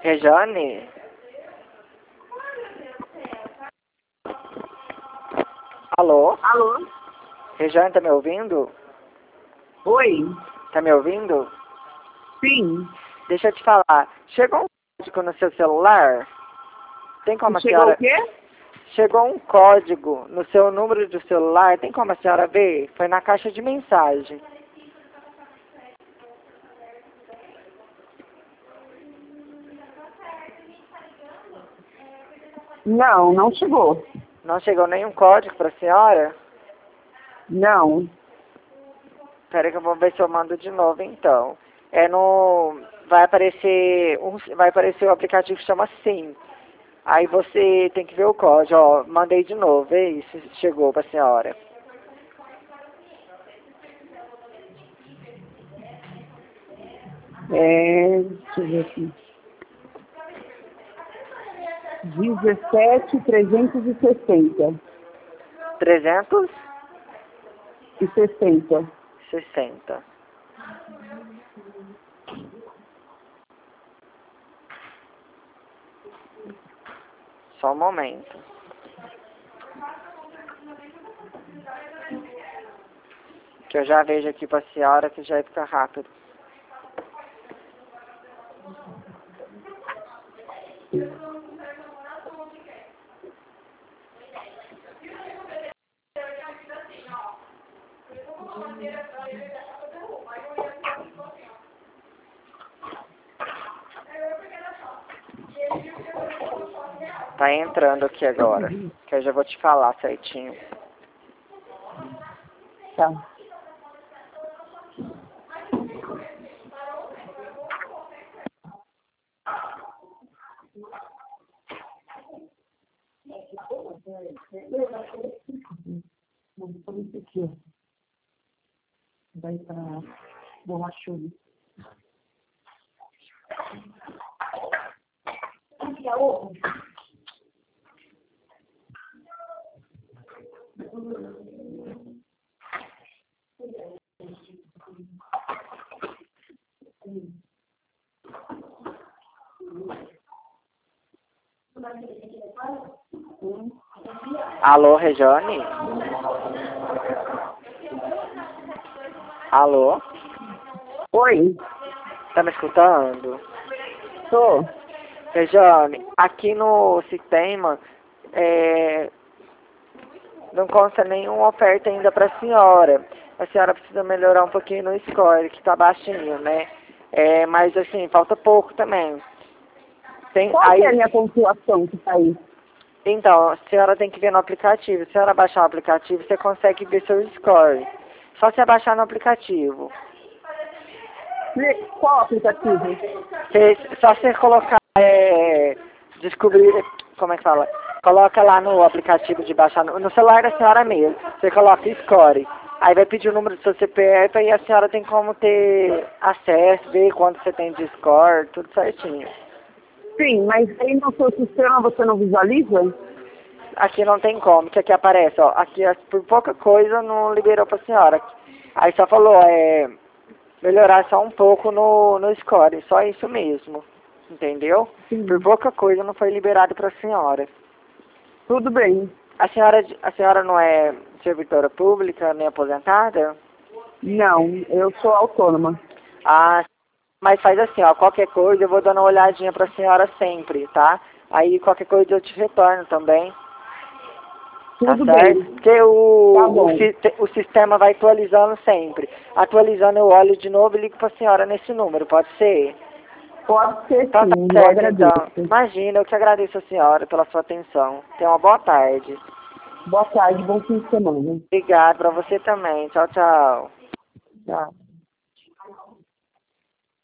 Rejane? Alô? Alô? Rejane, tá me ouvindo? Oi? Tá me ouvindo? Sim. Deixa eu te falar. Chegou um código no seu celular? Tem como a Chegou senhora... o quê? Chegou um código no seu número do celular. Tem como a senhora ver? Foi na caixa de mensagem. Não, não chegou. Não chegou nenhum código pra senhora? Não. Espera que eu vou ver se eu mando de novo, então. É no... Vai aparecer o aplicativo que chama Sim. Aí você tem que ver o código, ó. Mandei de novo, vê se chegou pra senhora. Deixa eu ver aqui. 17.360. 360. 60. Só um momento. Que eu já vejo aqui pra senhora que já fica rápido. Tá entrando aqui agora, que eu já vou te falar certinho. Tá. Vamos isso aqui, ó. Vai pra borrachudo. Alô, Rejane? Alô? Oi? Tá me escutando? Tô. Rejane, aqui no sistema não consta nenhuma oferta ainda pra senhora. A senhora precisa melhorar um pouquinho no score, que tá baixinho, né? Mas assim, falta pouco também. Qual que é a minha pontuação que tá aí? Então, a senhora tem que ver no aplicativo. Se a senhora baixar o aplicativo, você consegue ver seu score. Só se baixar no aplicativo. Qual aplicativo? Só você colocar, descobrir, como é que fala? Coloca lá no aplicativo de baixar, no celular da senhora mesmo. Você coloca score. Aí vai pedir o número do seu CPF e a senhora tem como ter acesso, ver quanto você tem de score, tudo certinho. Sim, mas aí no seu sistema você não visualiza? Aqui não tem como, que aqui aparece, ó. Aqui por pouca coisa não liberou pra senhora. Aí só falou, melhorar só um pouco no score, só isso mesmo. Entendeu? Sim. Por pouca coisa não foi liberado pra senhora. Tudo bem. A senhora não é servidora pública, nem aposentada? Não, eu sou autônoma. Ah, mas faz assim, ó, qualquer coisa eu vou dando uma olhadinha pra senhora sempre, tá? Aí qualquer coisa eu te retorno também. Tudo Tá certo? bem. Porque Tá bom. o sistema vai atualizando sempre. Atualizando eu olho de novo e ligo pra senhora nesse número, pode ser? Pode ser Então tá sim, eu certo, agradeço. então. Imagina, eu que agradeço a senhora pela sua atenção. Tenha uma boa tarde. Boa tarde, bom fim de semana. Obrigado pra você também. Tchau, tchau. Tchau.